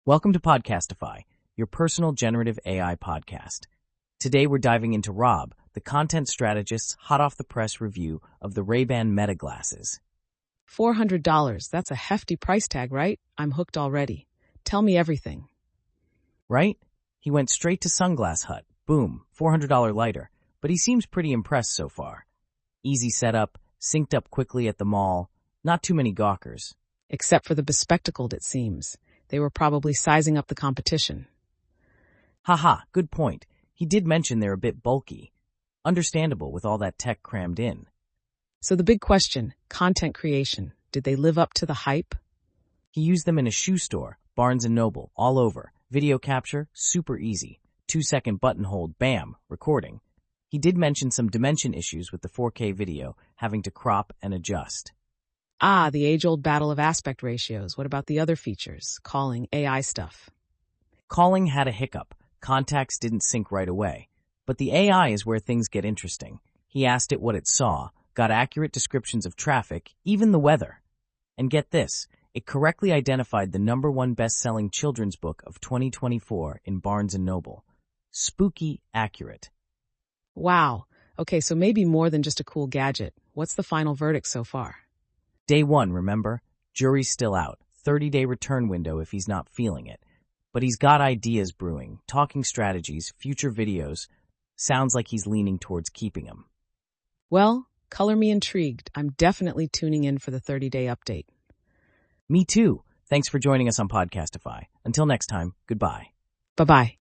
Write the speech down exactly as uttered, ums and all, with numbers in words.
Welcome to Podcastify, your personal generative A I podcast. Today we're diving into Rob, the content strategist's hot-off-the-press review of the Ray-Ban Meta glasses. four hundred dollars, that's a hefty price tag, right? I'm hooked already. Tell me everything. Right? He went straight to Sunglass Hut. Boom, four hundred dollars lighter. But he seems pretty impressed so far. Easy setup, synced up quickly at the mall, not too many gawkers. Except for the bespectacled, it seems. They were probably sizing up the competition. Haha, good point. He did mention they're a bit bulky. Understandable with all that tech crammed in. So the big question, content creation, did they live up to the hype? He used them in a shoe store, Barnes and Noble, all over. Video capture, super easy. Two-second button hold, bam, recording. He did mention some dimension issues with the four K video, having to crop and adjust. Ah, the age-old battle of aspect ratios. What about the other features? Calling, A I stuff. Calling had a hiccup. Contacts didn't sync right away. But the A I is where things get interesting. He asked it what it saw, got accurate descriptions of traffic, even the weather. And get this, it correctly identified the number one best-selling children's book of twenty twenty-four in Barnes and Noble. Spooky accurate. Wow. Okay, so maybe more than just a cool gadget. What's the final verdict so far? Day one, remember? Jury's still out. thirty-day return window if he's not feeling it. But he's got ideas brewing, talking strategies, future videos. Sounds like he's leaning towards keeping them. Well, color me intrigued. I'm definitely tuning in for the thirty-day update. Me too. Thanks for joining us on Podcastify. Until next time, goodbye. Bye-bye.